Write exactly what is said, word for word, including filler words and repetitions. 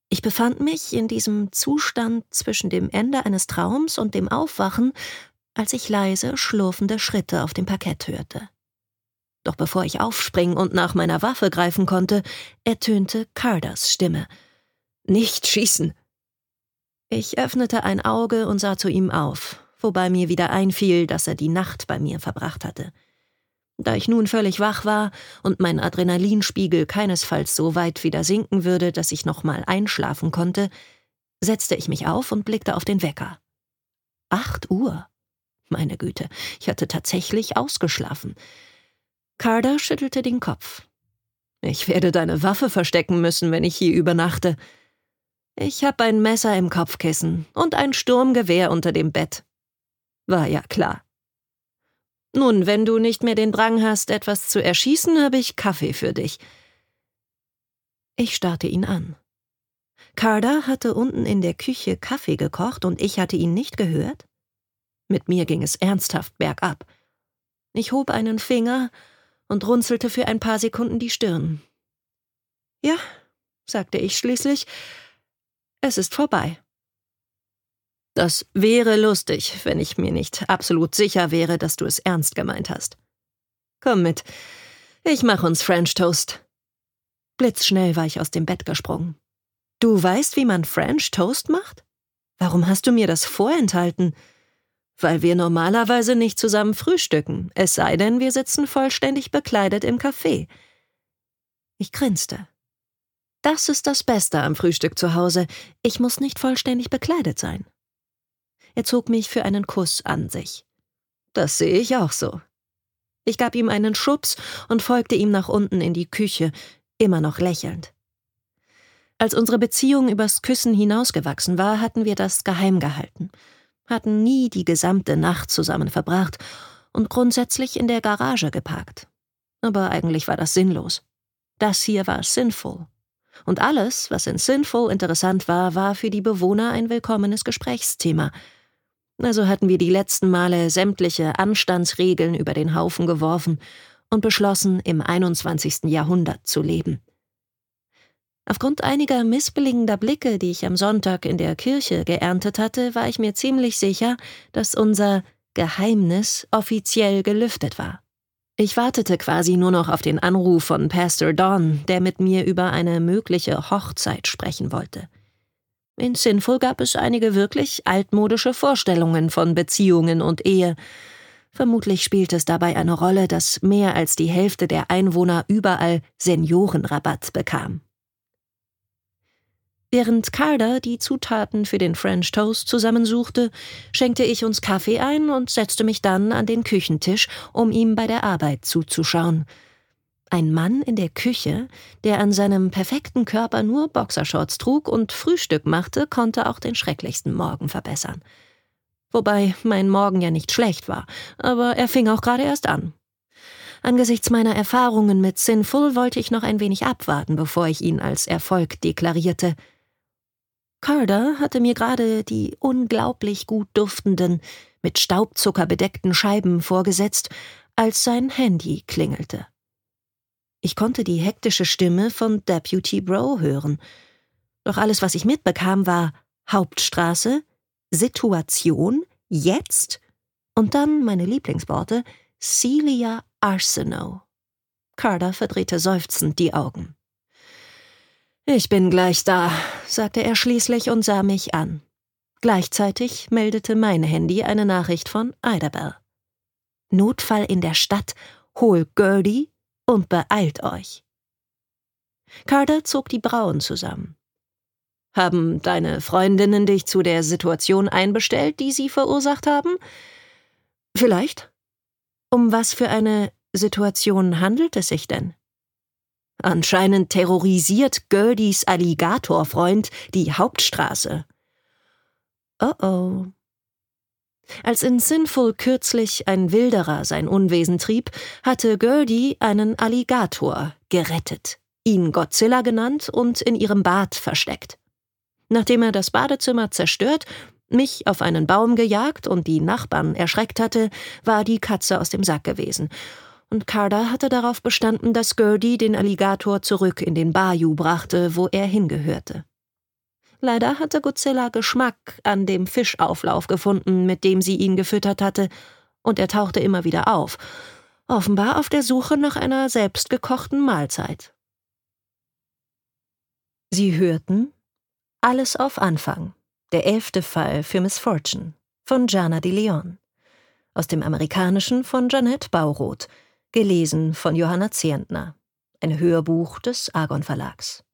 Ich befand mich in diesem Zustand zwischen dem Ende eines Traums und dem Aufwachen, als ich leise, schlurfende Schritte auf dem Parkett hörte. Doch bevor ich aufspringen und nach meiner Waffe greifen konnte, ertönte Carders Stimme. »Nicht schießen!« Ich öffnete ein Auge und sah zu ihm auf, wobei mir wieder einfiel, dass er die Nacht bei mir verbracht hatte. Da ich nun völlig wach war und mein Adrenalinspiegel keinesfalls so weit wieder sinken würde, dass ich noch mal einschlafen konnte, setzte ich mich auf und blickte auf den Wecker. Acht Uhr. Meine Güte, ich hatte tatsächlich ausgeschlafen. Carter schüttelte den Kopf. »Ich werde deine Waffe verstecken müssen, wenn ich hier übernachte. Ich habe ein Messer im Kopfkissen und ein Sturmgewehr unter dem Bett.« War ja klar. »Nun, wenn du nicht mehr den Drang hast, etwas zu erschießen, habe ich Kaffee für dich.« Ich starrte ihn an. Carter hatte unten in der Küche Kaffee gekocht und ich hatte ihn nicht gehört? Mit mir ging es ernsthaft bergab. Ich hob einen Finger und runzelte für ein paar Sekunden die Stirn. »Ja«, sagte ich schließlich, »es ist vorbei.« »Das wäre lustig, wenn ich mir nicht absolut sicher wäre, dass du es ernst gemeint hast. Komm mit, ich mach uns French Toast.« Blitzschnell war ich aus dem Bett gesprungen. »Du weißt, wie man French Toast macht? Warum hast du mir das vorenthalten?« »Weil wir normalerweise nicht zusammen frühstücken, es sei denn, wir sitzen vollständig bekleidet im Café.« Ich grinste. »Das ist das Beste am Frühstück zu Hause, ich muss nicht vollständig bekleidet sein.« Er zog mich für einen Kuss an sich. »Das sehe ich auch so.« Ich gab ihm einen Schubs und folgte ihm nach unten in die Küche, immer noch lächelnd. Als unsere Beziehung übers Küssen hinausgewachsen war, hatten wir das geheim gehalten, hatten nie die gesamte Nacht zusammen verbracht und grundsätzlich in der Garage geparkt. Aber eigentlich war das sinnlos. Das hier war Sinful. Und alles, was in Sinful interessant war, war für die Bewohner ein willkommenes Gesprächsthema. Also hatten wir die letzten Male sämtliche Anstandsregeln über den Haufen geworfen und beschlossen, im einundzwanzigsten Jahrhundert zu leben. Aufgrund einiger missbilligender Blicke, die ich am Sonntag in der Kirche geerntet hatte, war ich mir ziemlich sicher, dass unser Geheimnis offiziell gelüftet war. Ich wartete quasi nur noch auf den Anruf von Pastor Don, der mit mir über eine mögliche Hochzeit sprechen wollte. In Sinful gab es einige wirklich altmodische Vorstellungen von Beziehungen und Ehe. Vermutlich spielte es dabei eine Rolle, dass mehr als die Hälfte der Einwohner überall Seniorenrabatt bekam. Während Carter die Zutaten für den French Toast zusammensuchte, schenkte ich uns Kaffee ein und setzte mich dann an den Küchentisch, um ihm bei der Arbeit zuzuschauen. Ein Mann in der Küche, der an seinem perfekten Körper nur Boxershorts trug und Frühstück machte, konnte auch den schrecklichsten Morgen verbessern. Wobei mein Morgen ja nicht schlecht war, aber er fing auch gerade erst an. Angesichts meiner Erfahrungen mit Sinful wollte ich noch ein wenig abwarten, bevor ich ihn als Erfolg deklarierte. Carter hatte mir gerade die unglaublich gut duftenden, mit Staubzucker bedeckten Scheiben vorgesetzt, als sein Handy klingelte. Ich konnte die hektische Stimme von Deputy Bro hören. Doch alles, was ich mitbekam, war Hauptstraße, Situation, jetzt und dann meine Lieblingsworte, Celia Arsenault. Carter verdrehte seufzend die Augen. »Ich bin gleich da«, sagte er schließlich und sah mich an. Gleichzeitig meldete mein Handy eine Nachricht von Idabel. »Notfall in der Stadt, hol Gertie und beeilt euch.« Carter zog die Brauen zusammen. »Haben deine Freundinnen dich zu der Situation einbestellt, die sie verursacht haben?« »Vielleicht. Um was für eine Situation handelt es sich denn?« »Anscheinend terrorisiert Gerties Alligatorfreund die Hauptstraße.« Oh oh. Als in Sinful kürzlich ein Wilderer sein Unwesen trieb, hatte Gertie einen Alligator gerettet, ihn Godzilla genannt und in ihrem Bad versteckt. Nachdem er das Badezimmer zerstört, mich auf einen Baum gejagt und die Nachbarn erschreckt hatte, war die Katze aus dem Sack gewesen. Und Carter hatte darauf bestanden, dass Gertie den Alligator zurück in den Bayou brachte, wo er hingehörte. Leider hatte Godzilla Geschmack an dem Fischauflauf gefunden, mit dem sie ihn gefüttert hatte, und er tauchte immer wieder auf, offenbar auf der Suche nach einer selbstgekochten Mahlzeit. Sie hörten Alles auf Anfang, der elfte Fall für Miss Fortune von Jana de Leon, aus dem Amerikanischen von Jeanette Bauroth, gelesen von Johanna Zehentner, ein Hörbuch des Argon Verlags.